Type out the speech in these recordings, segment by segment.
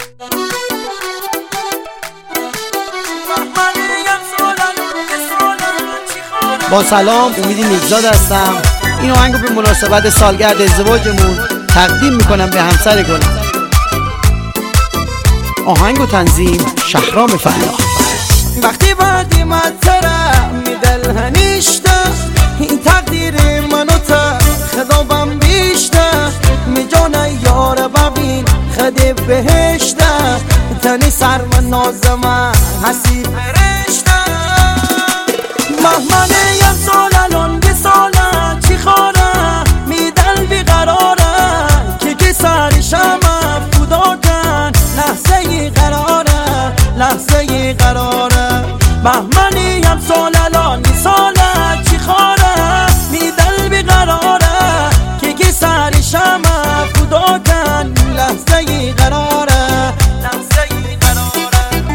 با سلام، امیدی نیکزاد هستم. این آهنگو به مناسبت سالگرد ازدواجمون تقدیم میکنم به همسر گلم. آهنگ و تنظیم شهرام فلاح. وقتی بعدی مطرح میدل هنیشته این تقدیر منو تا خدابم بیشته میجانه یار ببین خدی بهشته تنی سر و نازمه حسی فرشته مهمنه یم سال الان بی ساله چی خاره میدل بیقراره که سرشم افودا کن لحظه ی قراره لحظه ی قراره مهمنه یم سال الان بی ساله چی خاره میدل بیقراره که سرشم افودا کن لحظه ی قراره لحظه ی قراره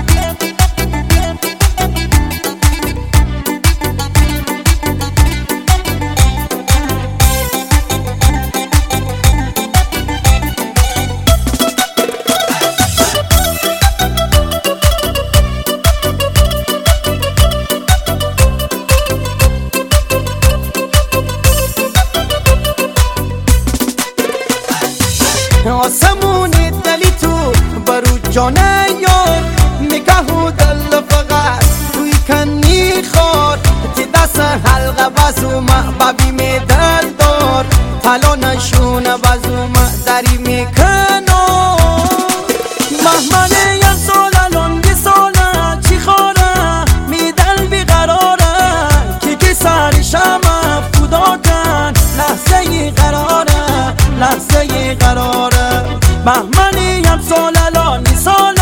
آسمونی دلی تو برو جانه یار نگاه و دل فقط توی کنی خار تی دست حلقه بزو محببی می دل دار تلا نشونه بزو دری می کنار مهمنه یم سال الان بی ساله چی خاره می دل بی قراره که سرشم افودا کن لحظه ی قراره لحظه ی قراره مهمنه یم سال الان بی ساله